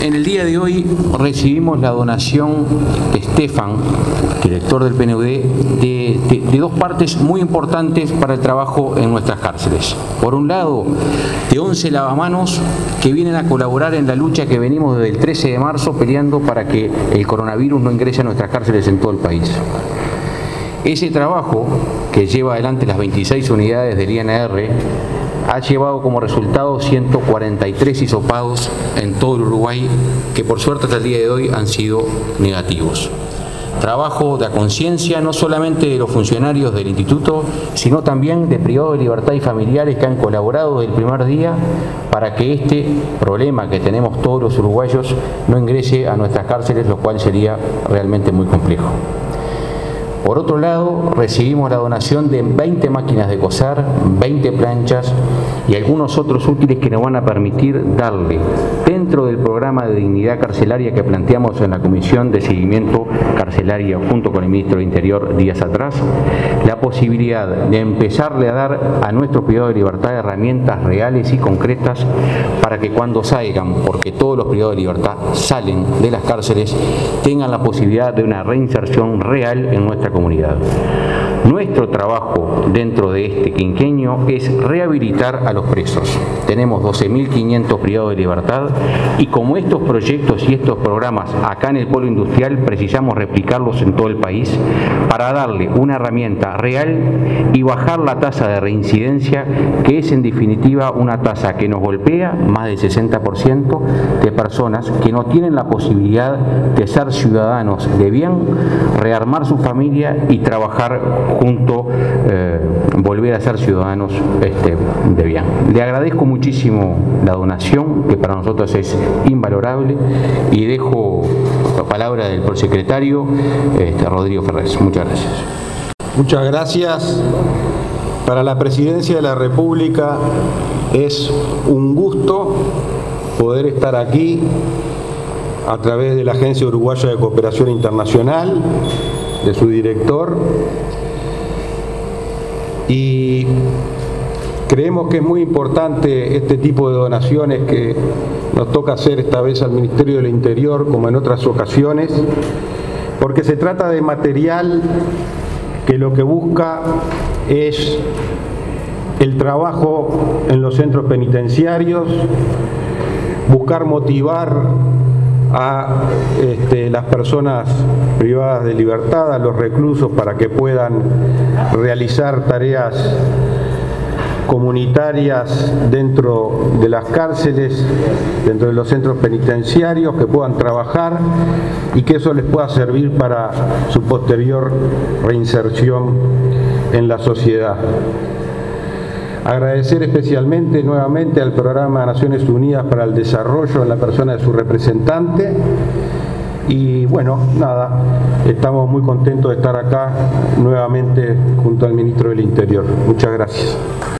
En el día de hoy recibimos la donación de Stefan, director del PNUD, de dos partes muy importantes para el trabajo en nuestras cárceles. Por un lado, de 11 lavamanos que vienen a colaborar en la lucha que venimos desde el 13 de marzo peleando para que el coronavirus no ingrese a nuestras cárceles en todo el país. Ese trabajo, que lleva adelante las 26 unidades del INR, ha llevado como resultado 143 hisopados en todo el Uruguay, que por suerte hasta el día de hoy han sido negativos. Trabajo de conciencia no solamente de los funcionarios del instituto, sino también de privados de libertad y familiares que han colaborado desde el primer día para que este problema que tenemos todos los uruguayos no ingrese a nuestras cárceles, lo cual sería realmente muy complejo. Por otro lado, recibimos la donación de 20 máquinas de coser, 20 planchas y algunos otros útiles que nos van a permitir darle, dentro del programa de dignidad carcelaria que planteamos en la Comisión de Seguimiento Carcelario junto con el Ministro del Interior días atrás, la posibilidad de empezarle a dar a nuestros privados de libertad herramientas reales y concretas para que cuando salgan, porque todos los privados de libertad salen de las cárceles, tengan la posibilidad de una reinserción real en nuestra comunidad. Nuestro trabajo dentro de este quinquenio es rehabilitar a los presos. Tenemos 12.500 privados de libertad y como estos proyectos y estos programas acá en el polo industrial precisamos replicarlos en todo el país para darle una herramienta real y bajar la tasa de reincidencia, que es en definitiva una tasa que nos golpea más del 60% de personas que no tienen la posibilidad de ser ciudadanos de bien, rearmar su familia y trabajar junto, volver a ser ciudadanos de bien. Le agradezco muchísimo la donación, que para nosotros es invalorable, y dejo la palabra del prosecretario Rodrigo Ferrez. Muchas gracias. Muchas gracias. Para la Presidencia de la República es un gusto poder estar aquí a través de la Agencia Uruguaya de Cooperación Internacional, de su director, y creemos que es muy importante este tipo de donaciones que nos toca hacer esta vez al Ministerio del Interior como en otras ocasiones, porque se trata de material que lo que busca es el trabajo en los centros penitenciarios, buscar motivar a las personas privadas de libertad, a los reclusos, para que puedan realizar tareas comunitarias dentro de las cárceles, dentro de los centros penitenciarios, que puedan trabajar y que eso les pueda servir para su posterior reinserción en la sociedad. Agradecer especialmente nuevamente al Programa de Naciones Unidas para el Desarrollo en la persona de su representante y bueno, nada, estamos muy contentos de estar acá nuevamente junto al Ministro del Interior. Muchas gracias.